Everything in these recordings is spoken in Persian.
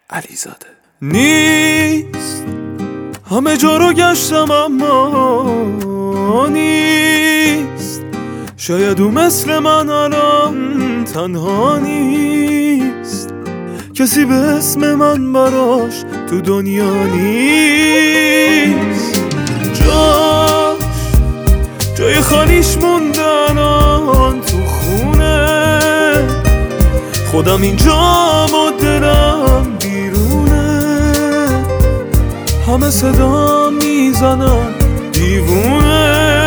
علیزاده. نیست همه جا رو گشتم اما نیست، شاید او مثل من الان تنها نیست، کسی به اسم من براش تو دنیا نیست. جای خالیش مونده الان تو خونه، خودم اینجام و دلم بیرونه، همه صدا میزنن دیوونه.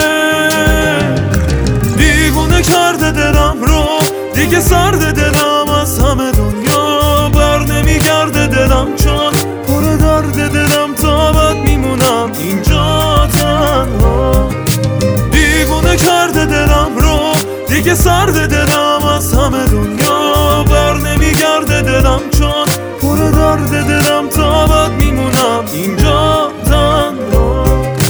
دیوونه کرده دلم رو، دیگه سرد دلم از همه دنیا بر نمیگرده دلم، چون پر درد دلم تا بد میمونم اینجا تنها. دیوونه کرده دلم رو، دیگه سرد دلم از همه دنیا بر نمیگرده دلم، چون پر درد دلم تا بد میمونم اینجا تنها.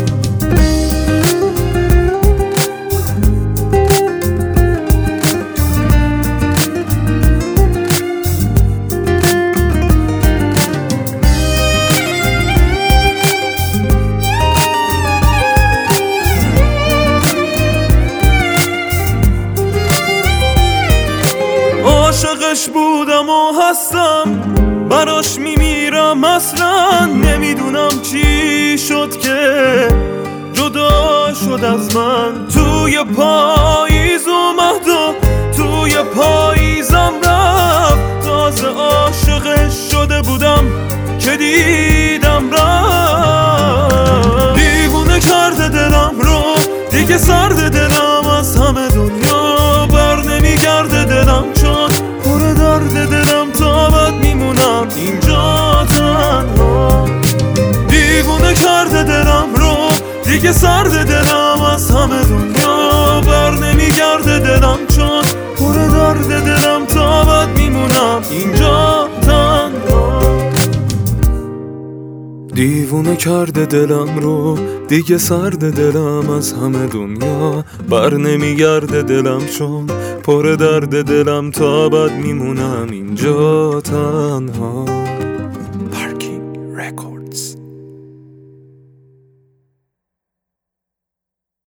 عاشقش بودم و هستم، براش میمیرم، اصلا نمیدونم چی شد که جدا شد از من. توی پاییز اومد و توی پاییزم رفت، تازه عاشقش شده بودم که دیدم رفت. دیوونه کرده دلم رو، دیگه سرد دلم از همه دنیا بر نمیگرده دلم، چون پر درد دلم تا بد میمونم اینجا تنها. دیوونه کرده دلم رو، دیگه سرد دلم از همه دنیا بر نمیگرده دلم، چون پر درد دلم تا بد میمونم اینجا تنها. دیوونه کرده دلم رو، دیگه سرد دلم از همه دنیا بر نمیگرده دلم، چون پر درد دلم تا بد میمونم اینجا تنها. پارکینگ رکورد.